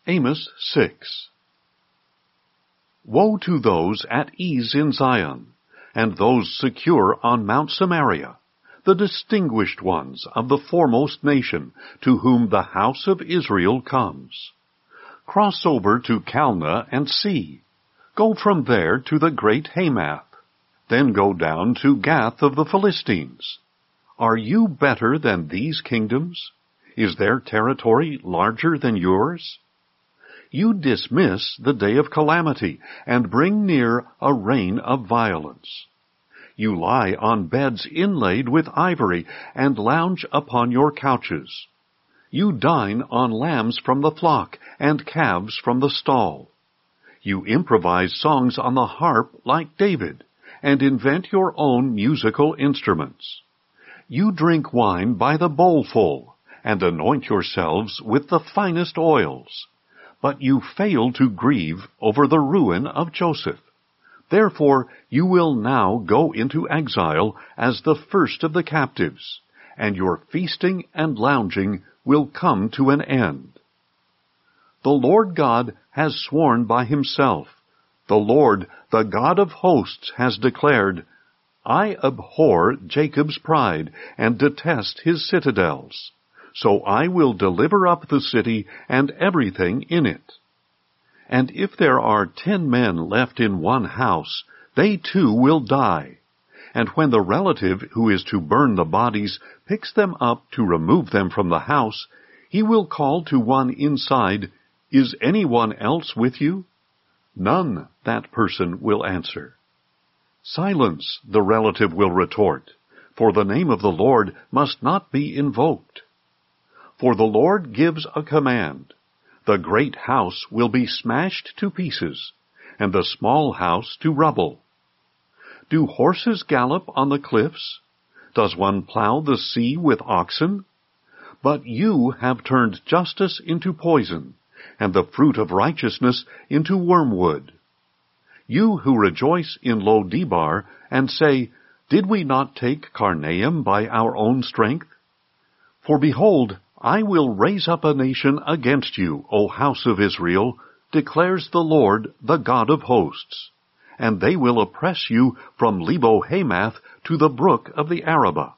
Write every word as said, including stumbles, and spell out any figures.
Amos six. Woe to those at ease in Zion, and those secure on Mount Samaria, the distinguished ones of the foremost nation, to whom the house of Israel comes. Cross over to Calneh and see. Go from there to the great Hamath. Then go down to Gath of the Philistines. Are you better than these kingdoms? Is their territory larger than yours? You dismiss the day of calamity, and bring near a reign of violence. You lie on beds inlaid with ivory, and lounge upon your couches. You dine on lambs from the flock, and calves from the stall. You improvise songs on the harp like David, and invent your own musical instruments. You drink wine by the bowlful, and anoint yourselves with the finest oils. But you fail to grieve over the ruin of Joseph. Therefore you will now go into exile as the first of the captives, and your feasting and lounging will come to an end. The Lord God has sworn by himself. The Lord, the God of hosts, has declared, I abhor Jacob's pride and detest his citadels. So I will deliver up the city and everything in it. And if there are ten men left in one house, they too will die. And when the relative who is to burn the bodies picks them up to remove them from the house, he will call to one inside, Is anyone else with you? None, that person will answer. Silence, the relative will retort, for the name of the Lord must not be invoked. For the Lord gives a command. The great house will be smashed to pieces, and the small house to rubble. Do horses gallop on the cliffs? Does one plow the sea with oxen? But you have turned justice into poison, and the fruit of righteousness into wormwood. You who rejoice in Lo-debar, and say, Did we not take Karnaim by our own strength? For behold, I will raise up a nation against you, O house of Israel, declares the Lord, the God of hosts. And they will oppress you from Lebo-Hamath to the brook of the Arabah.